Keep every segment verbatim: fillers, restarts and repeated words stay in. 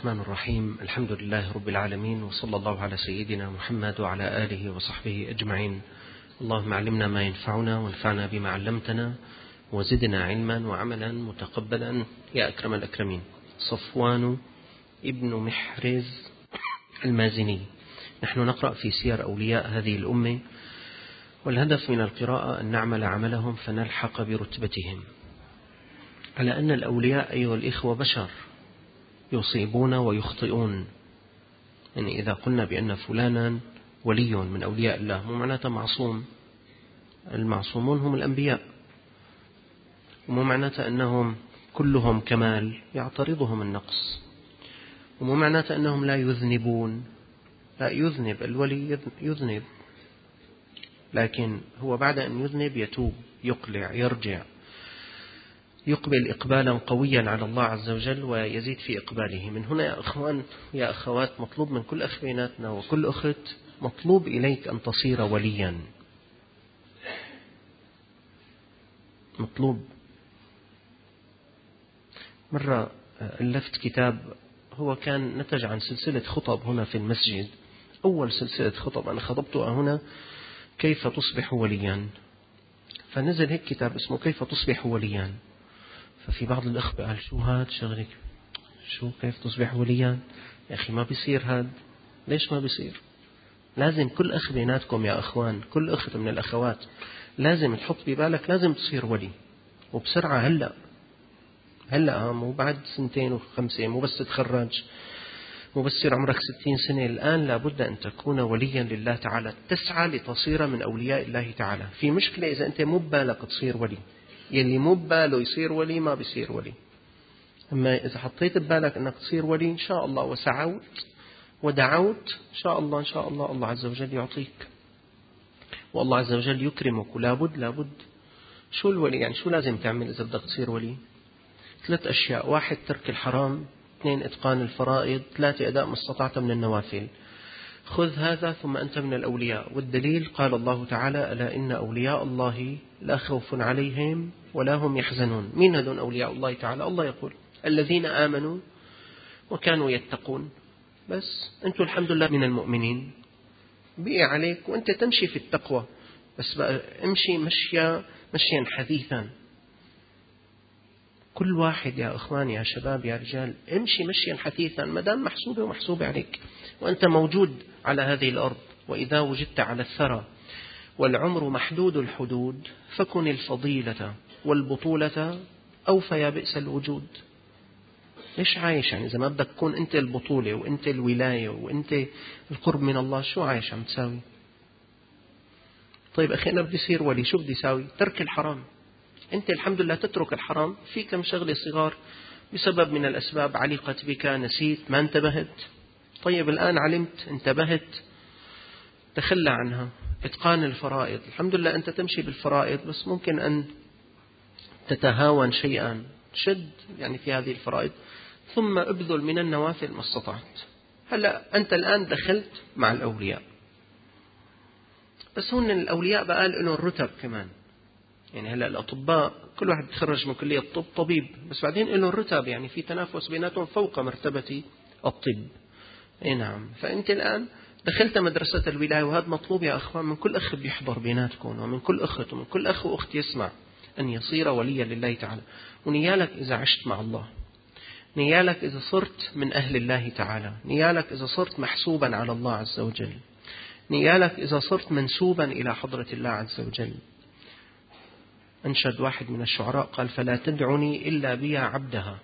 الرحمن الرحيم. الحمد لله رب العالمين، وصلى الله على سيدنا محمد وعلى آله وصحبه أجمعين. اللهم علمنا ما ينفعنا وانفعنا بما علمتنا وزدنا علما وعملا متقبلا يا أكرم الأكرمين. صفوان ابن محرز المازني. نحن نقرأ في سير أولياء هذه الأمة، والهدف من القراءة أن نعمل عملهم فنلحق برتبتهم، على أن الأولياء أيها الإخوة بشر يصيبون ويخطئون. يعني إذا قلنا بأن فلانا ولي من أولياء الله مو معناته معصوم، المعصومون هم الأنبياء، ومو معناته أنهم كلهم كمال يعترضهم النقص، ومو معناته أنهم لا يذنبون، لا يذنب الولي يذنب، لكن هو بعد أن يذنب يتوب يقلع يرجع يقبل إقبالا قويا على الله عز وجل ويزيد في إقباله. من هنا يا أخوان يا أخوات مطلوب من كل أخ بيناتنا وكل أخت، مطلوب إليك أن تصير وليا، مطلوب. مرة ألفت كتاب هو كان نتج عن سلسلة خطب هنا في المسجد، أول سلسلة خطب أنا خطبتها هنا، كيف تصبح وليا. فنزل هيك كتاب اسمه كيف تصبح وليا. ففي بعض الأخوة قال شو هاد شغلك، شو كيف تصبح وليا يا أخي، ما بيصير هاد. ليش ما بيصير؟ لازم كل أخ بيناتكم يا أخوان، كل أخت من الأخوات لازم تحط ببالك لازم تصير ولي، وبسرعة. هلأ هلأ مو بعد سنتين وخمسين، مو بس تتخرج، مو بس يصير عمرك ستين سنة. الآن لابد أن تكون وليا لله تعالى، تسعى لتصير من أولياء الله تعالى. في مشكلة إذا أنت مو ببالك تصير ولي، يلي مو بباله يصير ولي ما بيصير ولي. أما إذا حطيت ببالك أنك تصير ولي إن شاء الله وسعوت ودعوت إن شاء الله إن شاء الله الله عز وجل يعطيك، والله عز وجل يكرمك. ولابد لابد شو الولي يعني، شو لازم تعمل إذا بدك تصير ولي؟ ثلاث أشياء: واحد ترك الحرام، اثنين إتقان الفرائض، ثلاثة أداء ما استطعت من النوافل. خذ هذا ثم أنت من الأولياء. والدليل قال الله تعالى: ألا إن أولياء الله لا خوف عليهم ولا هم يحزنون. مين هذون أولياء الله تعالى؟ الله يقول: الذين آمنوا وكانوا يتقون. بس أنتم الحمد لله من المؤمنين، بقي عليك وأنت تمشي في التقوى، بس بقى امشي مشيا مشيا حديثا. كل واحد يا أخوان يا شباب يا رجال امشي مشيا حثيثا، ما دام محسوبة ومحسوبة عليك وأنت موجود على هذه الأرض. وإذا وجدت على الثرى والعمر محدود الحدود فكن الفضيلة والبطولة أوفى يا بئس الوجود. ليش عايش يعني إذا ما بدك تكون أنت البطولة وأنت الولاية وأنت القرب من الله؟ شو عايش عم تساوي؟ طيب أخي أنا بدي صير ولي، شو بدي ساوي؟ ترك الحرام. أنت الحمد لله تترك الحرام، في كم شغلة صغار بسبب من الأسباب علقت بك، نسيت، ما انتبهت. طيب الآن علمت، انتبهت، تخلى عنها. إتقان الفرائض، الحمد لله أنت تمشي بالفرائض، بس ممكن أن تتهاون شيئا، شد يعني في هذه الفرائض، ثم ابذل من النوافل ما استطعت. هلأ أنت الآن دخلت مع الأولياء، بس هون الأولياء بقى لهم الرتب كمان. يعني هلأ الأطباء كل واحد يتخرج من كلية الطب طبيب، بس بعدين له الرتب، يعني في تنافس بيناتهم فوق مرتبة الطب. اي نعم. فأنت الآن دخلت مدرسة الولاية، وهذا مطلوب يا أخوان من كل أخ بيحضر بيناتكم، ومن كل أخت ومن كل أخ وأخت يسمع، أن يصير وليا لله تعالى. ونيالك إذا عشت مع الله، نيالك إذا صرت من أهل الله تعالى، نيالك إذا صرت محسوبا على الله عز وجل، نيالك إذا صرت منسوبا إلى حضرة الله عز وجل. أنشد واحد من الشعراء قال: فلا تدعني إلا بيا عبدها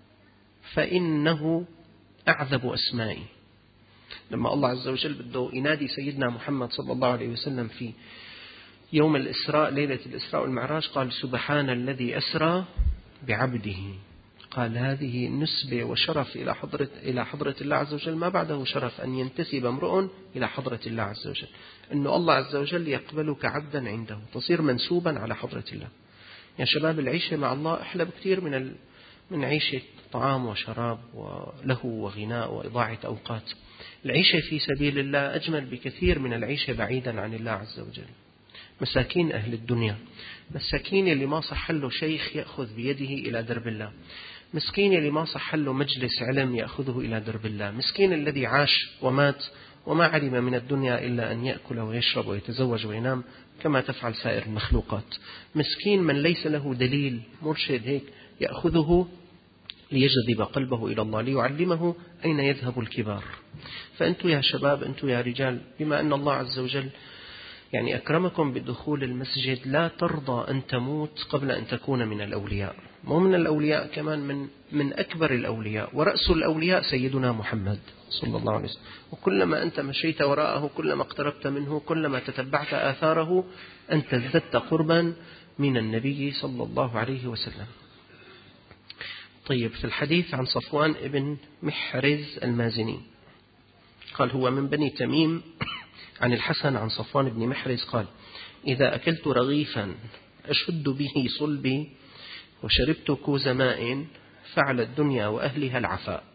فإنه أعذب أسمائي. لما الله عز وجل بده ينادي سيدنا محمد صلى الله عليه وسلم في يوم الإسراء، ليلة الإسراء والمعراج، قال: سبحان الذي أسرى بعبده. قال هذه نسبة وشرف إلى حضرة إلى حضرة الله عز وجل، ما بعده شرف أن ينتسب امرؤ إلى حضرة الله عز وجل، أنه الله عز وجل يقبلك عبدا عنده، تصير منسوبا على حضرة الله. يا شباب العيشة مع الله أحلى بكثير من ال... من عيشة طعام وشراب وله وغناء وإضاعة أوقات. العيشة في سبيل الله أجمل بكثير من العيشة بعيدا عن الله عز وجل. مساكين أهل الدنيا، مساكين اللي ما صح له شيخ يأخذ بيده إلى درب الله، مسكين اللي ما صح له مجلس علم يأخذه إلى درب الله، مسكين الذي عاش ومات وما علم من الدنيا إلا أن يأكل ويشرب ويتزوج وينام كما تفعل سائر المخلوقات، مسكين من ليس له دليل مرشد هيك يأخذه ليجذب قلبه إلى الله، ليعلمه أين يذهب الكبار. فأنتم يا شباب، أنتم يا رجال، بما أن الله عز وجل يعني أكرمكم بدخول المسجد، لا ترضى أن تموت قبل أن تكون من الأولياء، مو من الأولياء كمان، من من أكبر الأولياء، ورأس الأولياء سيدنا محمد صلى الله عليه وسلم. وكلما أنت مشيت وراءه، كلما اقتربت منه، كلما تتبعت آثاره، أنت ازددت قربا من النبي صلى الله عليه وسلم. طيب، في الحديث عن صفوان ابن محرز المازني قال هو من بني تميم، عن الحسن عن صفوان بن محرز قال: إذا أكلت رغيفا أشد به صلبي وشربت كوز ماء فعلى الدنيا وأهلها العفاء.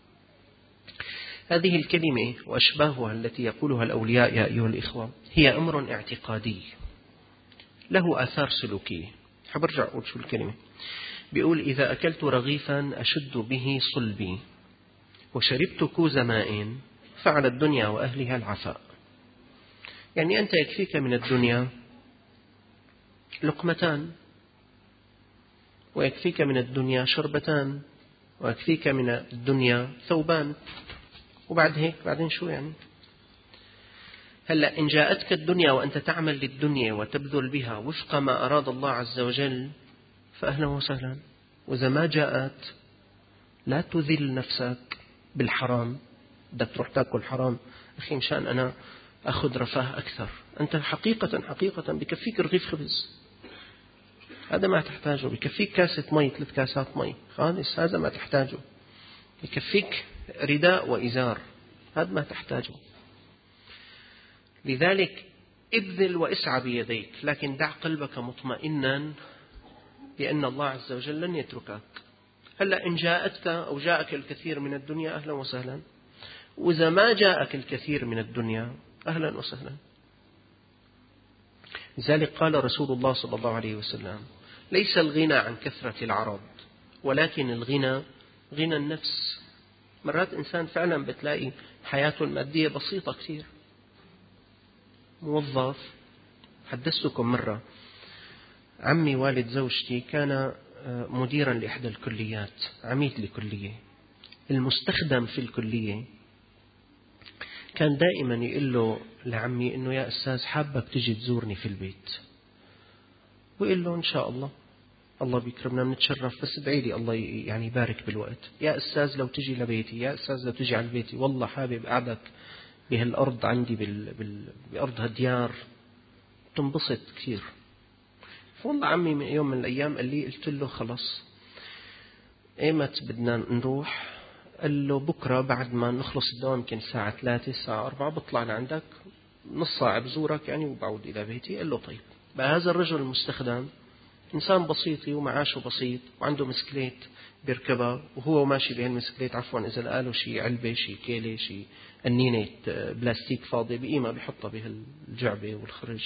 هذه الكلمة وأشباهها التي يقولها الأولياء يا أيها الإخوة هي أمر اعتقادي له آثار سلوكية. حبرجع أقول شو الكلمة. بيقول: إذا أكلت رغيفا أشد به صلبي وشربت كوز ماء فعلى الدنيا وأهلها العفاء. يعني أنت يكفيك من الدنيا لقمتان، ويكفيك من الدنيا شربتان، ويكفيك من الدنيا ثوبان، وبعد هيك بعدين شو يعني؟ هلأ إن جاءتك الدنيا وأنت تعمل للدنيا وتبذل بها وفق ما أراد الله عز وجل فأهلا وسهلا، وإذا ما جاءت لا تذل نفسك بالحرام، بدك تروح تأكل حرام أخي مشان أنا أخذ رفاه أكثر، أنت حقيقة حقيقة بكفيك رغيف خبز، هذا ما تحتاجه، بكفيك كاسة مي، ثلاث كاسات مي خالص، هذا ما تحتاجه، بكفيك رداء وإزار، هذا ما تحتاجه. لذلك ابذل واسعى بيديك، لكن دع قلبك مطمئنا بأن الله عز وجل لن يتركك. هلأ إن جاءتك أو جاءك الكثير من الدنيا أهلا وسهلا، وإذا ما جاءك الكثير من الدنيا أهلا وسهلا. لذلك قال رسول الله صلى الله عليه وسلم: ليس الغنى عن كثرة العرض، ولكن الغنى غنى النفس. مرات إنسان فعلا بتلاقي حياته المادية بسيطة كثير، موظف. حدثتكم مرة عمي والد زوجتي كان مديرا لإحدى الكليات، عميد لكلية، المستخدم في الكلية كان دائما يقول له لعمي إنه يا أستاذ حابك تجي تزورني في البيت، ويقول له إن شاء الله، الله بيكرمنا بنتشرف، بس ادعي لي الله يعني يبارك بالوقت. يا أستاذ لو تجي لبيتي، يا أستاذ لو تجي على بيتي، والله حابب أقعدك بهالأرض عندي بال... بال... بأرض هالديار، تنبسط كثير. والله عمي من يوم من الأيام قال لي، قلت له خلص ايمت بدنا نروح؟ قال له بكرة بعد ما نخلص الدوام يمكن الساعة ثلاثة الساعة أربعة بطلع لعندك نص ساعة بزورك يعني وبعود إلى بيتي. قال له طيب. بقى هذا الرجل المستخدم إنسان بسيط ومعاشه بسيط وعنده مسكليت بيركبها، وهو ماشي بهالمسكليت عفوا إذا لقاله شي علبة شي كيلة شي أنينة بلاستيك فاضي بقيمة بيحطها بهالجعبة والخرج.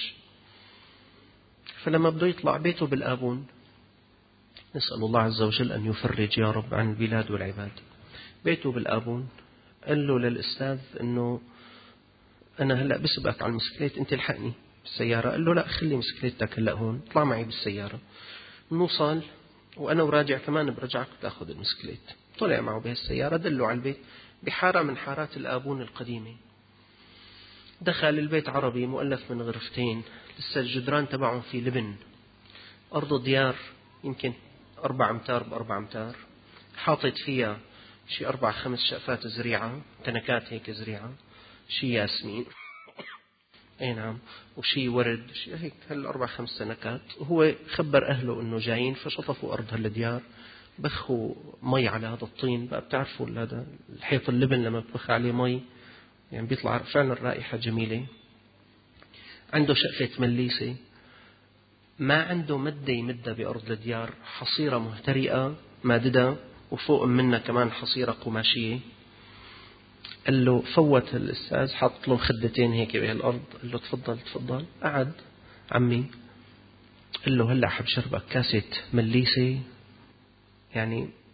فلما بده يطلع بيته بالآبون، نسأل الله عز وجل أن يفرج يا رب عن البلاد والعباد، بيته بالآبون، قال له للأستاذ أنه أنا هلأ بسبقك على المسكليت، أنت الحقني بالسيارة. قال له لا، خلي مسكليتك هلأ هون، اطلع معي بالسيارة نوصل وأنا وراجع كمان برجعك تأخذ المسكليت. طلع معه بهالسيارة، دله على البيت بحارة من حارات الآبون القديمة. دخل البيت عربي مؤلف من غرفتين، لسه الجدران تبعهم في لبن، أرض ديار يمكن أربع أمتار بأربع أمتار، حاطط فيها شي أربع خمس شقفات زريعة، تنكات هيك زريعة، شي ياسمين أي نعم، وشي ورد، شي هيك هالأربع خمس تنكات. وهو خبر أهله إنه جايين، فشطفوا أرض هالديار، بخوا مي على هذا الطين. بقى بتعرفوا هذا الحيط اللبن لما بتبخ عليه مي يعني بيطلع فعلا رائحة جميلة. عنده شقفة مليسة، ما عنده مدة يمدها بأرض الديار، حصيرة مهترئة ماددة، وفوق منها كمان حصيرة قماشية. قال له فوت الأستاذ، حط له مخدتين هيك بهالأرض، قال له تفضل تفضل. قعد عمي، قال له هلأ حب شربك كاسة مليسة، يعني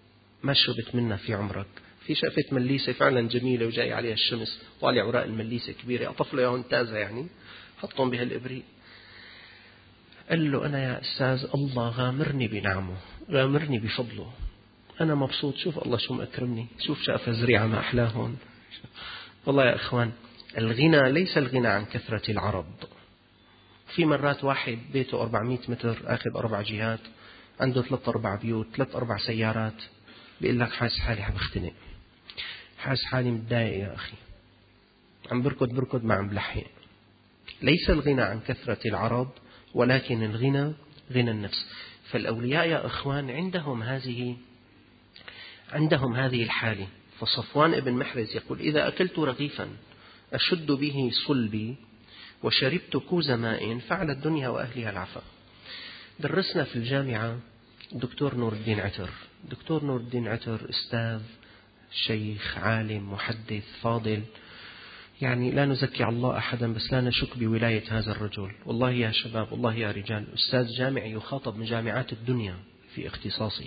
ما شربت منها في عمرك. في شقفة مليسة فعلا جميلة وجاي عليها الشمس، طالع وراء المليسة كبيرة، أطف له إياهم تازة يعني، حطهم بهالإبريق. قال له أنا يا أستاذ الله غامرني بنعمه، غامرني بفضله، أنا مبسوط، شوف الله شو مأكرمني، شوف شقفة زريعة ما أحلاهم. والله يا إخوان الغنى ليس الغنى عن كثرة العرض. في مرات واحد بيته أربعمائة متر أخذ أربع جهات، عنده ثلاث أربع بيوت، ثلاث أربع سيارات، بيقول لك حاس حالي حبختنق، حاس حالي متضايق يا أخي، عم بركض بركض ما عم بلحق. ليس الغنى عن كثرة العرض، ولكن الغنى غنى النفس. فالأولياء يا إخوان عندهم هذه عندهم هذه الحالة. فصفوان ابن محرز يقول إذا أكلت رغيفا أشد به صلبي وشربت كوز ماء فعلى الدنيا وأهلها العفا. درسنا في الجامعة دكتور نور الدين عتر. دكتور نور الدين عتر أستاذ، شيخ، عالم، محدث، فاضل، يعني لا نزكي على الله أحدا، بس لا نشك بولاية هذا الرجل. والله يا شباب، والله يا رجال، أستاذ جامعي يخاطب من جامعات الدنيا في اختصاصه.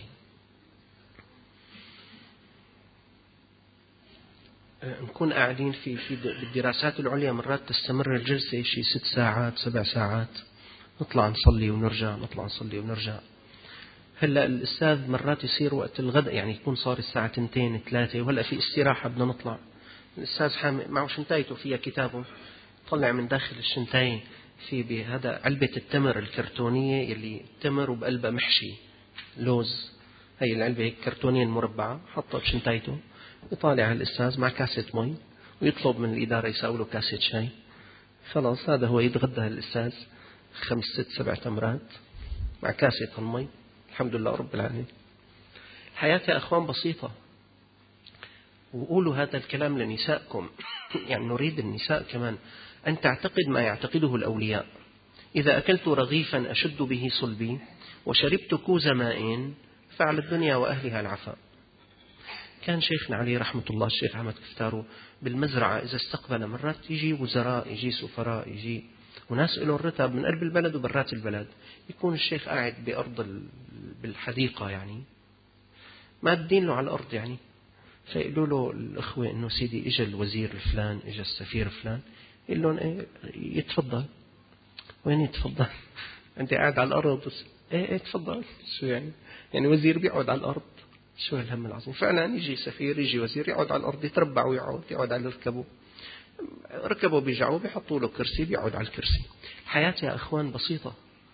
نكون قاعدين في في بالدراسات العليا، مرات تستمر الجلسة شيء ست ساعات سبع ساعات، نطلع نصلي ونرجع، نطلع نصلي ونرجع. هلا الأستاذ مرات يصير وقت الغداء يعني يكون صار الساعة تنتين ثلاثة، وهلا في استراحة بدنا نطلع. الأستاذ حامل معه شنتايته فيها كتابه، طلع من داخل الشنتاين في بهذا علبة التمر الكرتونية اللي تمر وبقلبها محشي لوز، هي العلبة هيك كرتونية المربعة، حطها بشنتايته. يطالع الأستاذ مع كاسة مي ويطلب من الإدارة يساوي له كاسة شاي. خلاص هذا هو يتغدى الأستاذ خمس ست سبع تمرات مع كاسة المي. الحمد لله رب العالمين. الحياة يا أخوان بسيطة. وقولوا هذا الكلام لنسائكم يعني نريد النساء كمان أن تعتقد ما يعتقده الأولياء. إذا أكلت رغيفا أشد به صلبي وشربت كوز ماء فعلى الدنيا وأهلها العفاء. كان شيخنا عليه رحمة الله الشيخ أحمد كفتارو بالمزرعة إذا استقبل مرات يجي وزراء، يجي سفراء، يجي وناس له الرتب من قلب البلد وبرات البلد، يكون الشيخ قاعد بأرض بالحديقة يعني ما بدين له على الأرض يعني. فيقولوا له الأخوة إنه سيدي إجا الوزير الفلان، إجا السفير فلان، يقول لهم إيه يتفضل. وين يتفضل؟ أنت قاعد على الأرض بس. إيه إيه تفضل. شو يعني؟ يعني وزير بيقعد على الأرض؟ شو هالهم العظيم. فعلا يجي سفير، يجي وزير، يقعد على الأرض، يتربع ويقعد، يقعد على ركبه، ركبه بيجعوه بيحطوا له كرسي بيقعد على الكرسي. الحياة يا أخوان بسيطة.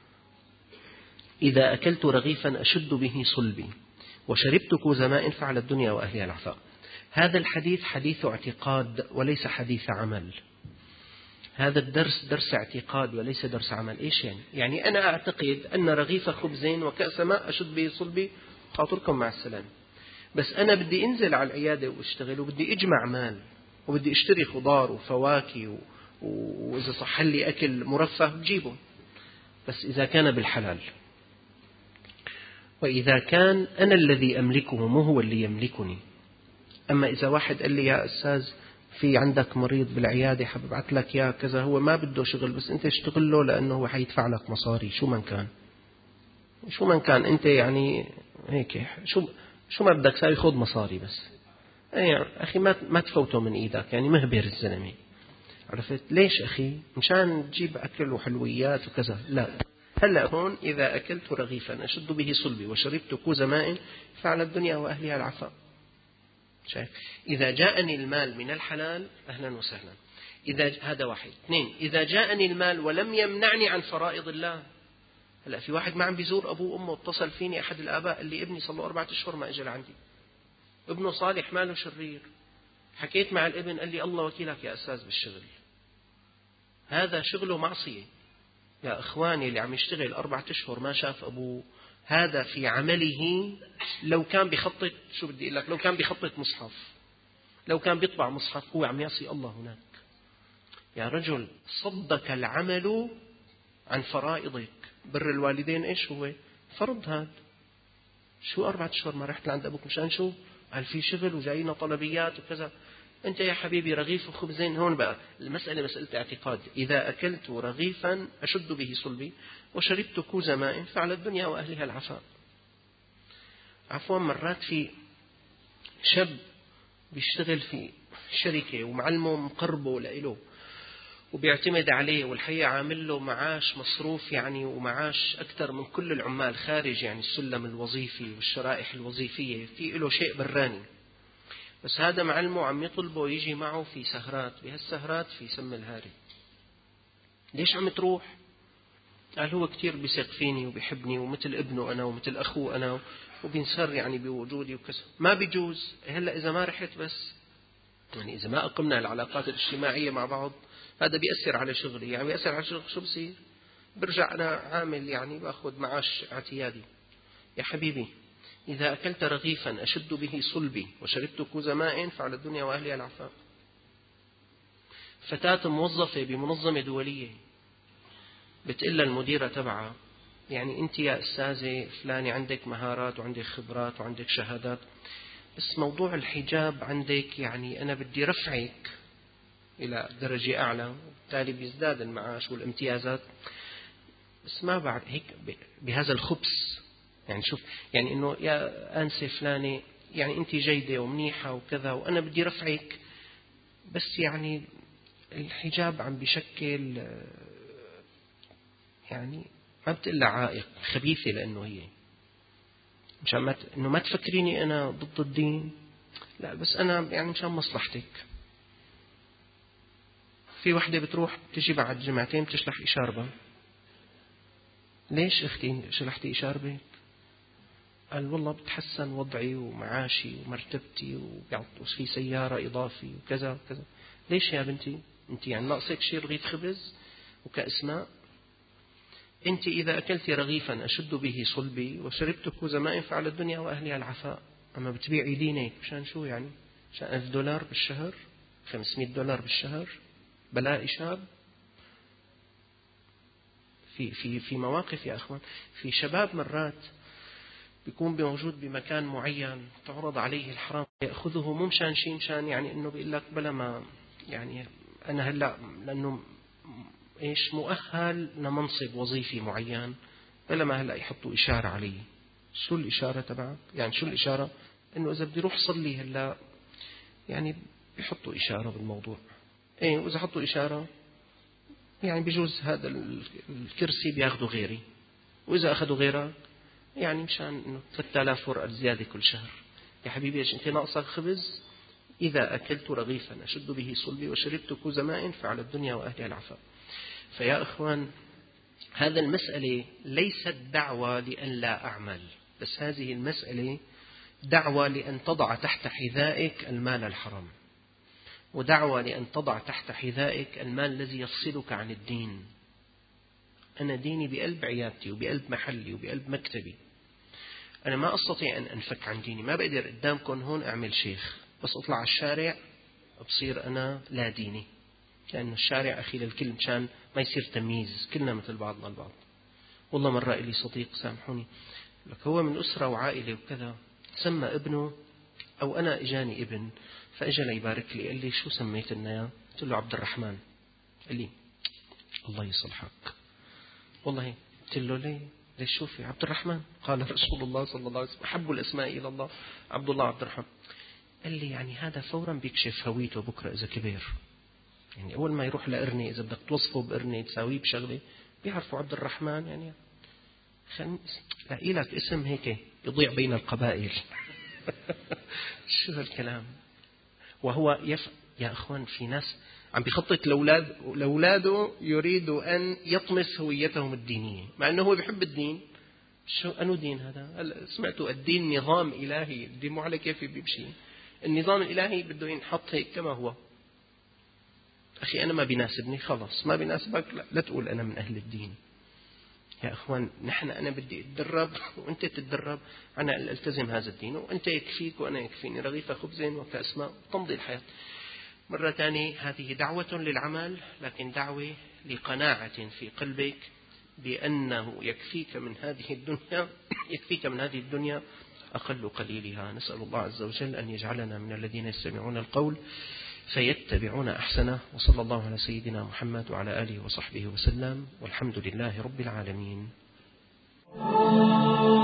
إذا أكلت رغيفا أشد به صلبي وشربت كوز ماء فعلى الدنيا وأهلها العفاء. هذا الحديث حديث اعتقاد وليس حديث عمل. هذا الدرس درس اعتقاد وليس درس عمل. إيش يعني؟ يعني أنا أعتقد أن رغيف خبزين وكأس ماء أشد به صلبي، خاطركم مع السلامة. بس أنا بدي أنزل على العيادة واشتغل وبدي أجمع مال وبدي أشتري خضار وفواكه و... وإذا صح لي أكل مرفه بجيبه، بس إذا كان بالحلال. وإذا كان أنا الذي أملكه مو هو اللي يملكني. أما إذا واحد قال لي يا أستاذ في عندك مريض بالعيادة حببعت لك يا كذا، هو ما بده شغل بس أنت اشتغل له لأنه هو حيدفع لك مصاري، شو من كان شو من كان أنت يعني هيك شو شو ما بدك ساوي، خذ مصاري بس. يعني أخي ما ما تفوته من إيدك، يعني مهبر الزلمة. عرفت ليش أخي؟ مشان تجيب أكل وحلويات وكذا؟ لا. هلا هون إذا أكلت رغيفا أشد به صلبي وشربت كوز ماء فعلى الدنيا وأهلها العفاء. شايف؟ إذا جاءني المال من الحلال أهلا وسهلا. إذا هذا واحد. اثنين، إذا جاءني المال ولم يمنعني عن فرائض الله. هلا في واحد ما عم بيزور أبوه وأمه، اتصل فيني أحد الآباء اللي ابني صار له أربعة أشهر ما أجى لعندي، ابنه صالح ماله شرير. حكيت مع الابن قال لي الله وكيلك يا أستاذ بالشغل، هذا شغله معصية. يا إخواني اللي عم يشتغل أربعة أشهر ما شاف أبوه، هذا في عمله لو كان بخطط، شو بدي أقول لك، لو كان بخطط مصحف، لو كان بيطبع مصحف، هو عم يعصي الله هناك. يا رجل صدك العمل عن فرائضك. بر الوالدين إيش هو؟ فرض. هذا شو أربعة أشهر ما رحت لعند أبوك مشان شو؟ هل في شغل وجاينا طلبيات وكذا؟ أنت يا حبيبي رغيف وخبزين. هون بقى المسألة مسألة اعتقاد. إذا أكلت رغيفا أشد به صلبي وشربت كوز ماء فعلى الدنيا وأهلها العفاء. عفوا مرات في شاب بيشتغل في شركة ومعلمه مقربه لإله وبيعتمد عليه، والحقيقة عامل له معاش مصروف يعني ومعاش أكثر من كل العمال خارج يعني السلم الوظيفي والشرائح الوظيفية، في له شيء براني. بس هذا معلمه عم يطلبه يجي معه في سهرات، بهالسهرات في سم الهاري. ليش عم تروح؟ قال هو كتير بيثق فيني وبيحبني ومثل ابنه أنا ومثل أخوه أنا وبينسر يعني بوجودي وكذا. ما بيجوز. هلأ إذا ما رحت بس يعني إذا ما أقمنا العلاقات الاجتماعية مع بعض هذا بيأثر على شغلي، يعني بيأثر على شغل. شو بصير؟ برجع أنا عامل يعني بأخذ معاش اعتيادي. يا حبيبي إذا أكلت رغيفا أشد به صلبي وشربت كوز ماء فعلى الدنيا وأهلها العفاف. فتاة موظفة بمنظمة دولية بتقول للمديرة تبعها يعني أنت يا أستاذة فلانة عندك مهارات وعندك خبرات وعندك شهادات، بس موضوع الحجاب عندك يعني أنا بدي رفعك إلى درجة أعلى وبالتالي بيزداد المعاش والامتيازات، بس ما بعد هيك بهذا الخبث. يعني شوف يعني إنه يا أنسة فلانة يعني أنت جيدة ومنيحة وكذا وأنا بدي رفعك، بس يعني الحجاب عم بيشكل يعني ما بتقلها عائق خبيثة، لأنه هي مشان ما إنه ما تفكريني أنا ضد الدين، لا بس أنا يعني مشان مصلحتك. في وحدة بتروح تجي بعد جمعتين بتشلح إشاربة. ليش أختي شلحتي إشاربة؟ قال والله بتحسن وضعي ومعاشي ومرتبتي وفي سيارة إضافي وكذا وكذا. ليش يا بنتي؟ أنت يعني ناقصك شيء رغيف خبز وكأس ماء؟ أنت إذا أكلت رغيفا أشد به صلبي وشربت كوز ماء فعلى الدنيا وأهلها العفاء. أما بتبيعي دينك مشان شو يعني؟ مشان ألف دولار بالشهر، خمسمائة دولار بالشهر بلاء شاب. في في في مواقف يا أخوان، في شباب مرات بيكون موجود بمكان معين تعرض عليه الحرام يأخذه مو مشان شيء، مشان يعني إنه بيقول لك بلا ما يعني أنا هلا لأنه إيش مؤهل لمنصب وظيفي معين، بلا ما هلا يحطوا إشارة عليه. شو الإشارة تبعك؟ يعني شو الإشارة؟ إنه إذا بدي روح صلي هلا يعني بيحطوا إشارة بالموضوع. إيه وإذا حطوا إشارة يعني بيجوز هذا الكرسي بياخذوا غيري، وإذا أخذوا غيره يعني مشان إنه ثلاثة آلاف ورقة زيادة كل شهر. يا حبيبي إيش أنت ناقصك خبز؟ إذا أكلت رغيفا أشد به صلبي وشربت كوز ماء فعلى الدنيا وأهلها العفاء. فيا أخوان هذا المسألة ليست دعوة لأن لا أعمل، بس هذه المسألة دعوة لأن تضع تحت حذائك المال الحرام، ودعوة لأن تضع تحت حذائك المال الذي يفصلك عن الدين. أنا ديني بقلب عيادتي وبقلب محلي وبقلب مكتبي. أنا ما أستطيع أن أنفك عن ديني. ما بقدر قدامكم هون أعمل شيخ بس أطلع على الشارع بصير أنا لا ديني، لأن الشارع أخي للكل مشان ما يصير تمييز، كلنا مثل بعضنا البعض. والله مرة إلي صديق سامحوني لك هو من أسرة وعائلة وكذا، سمى ابنه أو أنا إجاني ابن فإجا لي يبارك لي قال لي شو سميت لنا؟ قلت له عبد الرحمن. قال لي الله يصلحك. والله قلت له ليه؟ ليش شوفي عبد الرحمن قال رسول الله صلى الله عليه وسلم أحب الأسماء إلى الله عبد الله عبد الرحمن. قال لي يعني هذا فورا بيكشف هويته بكرة إذا كبير، يعني أول ما يروح لقرني إذا بدك توصفه بقرني تساويه بشغلة بيعرفوا عبد الرحمن، يعني خل... لاقي لك اسم هيك يضيع بين القبائل. شو هالكلام؟ وهو يف... يا أخوان في ناس عم بيخطط لأولاد لأولاده يريد أن يطمس هويتهم الدينية مع أنه هو بيحب الدين. شو أنو دين هذا؟ سمعتوا الدين نظام إلهي، الدين مو على كيف بيمشي. النظام الإلهي بده ينحط هيك كما هو. أخي أنا ما بيناسبني خلاص، ما بيناسبك لا, لا تقول أنا من أهل الدين. يا أخوان نحن أنا بدي أتدرب وأنت تتدرب أنا ألتزم هذا الدين، وأنت يكفيك وأنا يكفيني رغيف خبز وكأس ماء تمضي الحياة. مرة ثانية هذه دعوة للعمل، لكن دعوة لقناعة في قلبك بأنه يكفيك من هذه الدنيا يكفيك من هذه الدنيا أقل قليلها. نسأل الله عز وجل أن يجعلنا من الذين يستمعون القول فيتبعون أحسنه، وصلى الله على سيدنا محمد وعلى آله وصحبه وسلم، والحمد لله رب العالمين.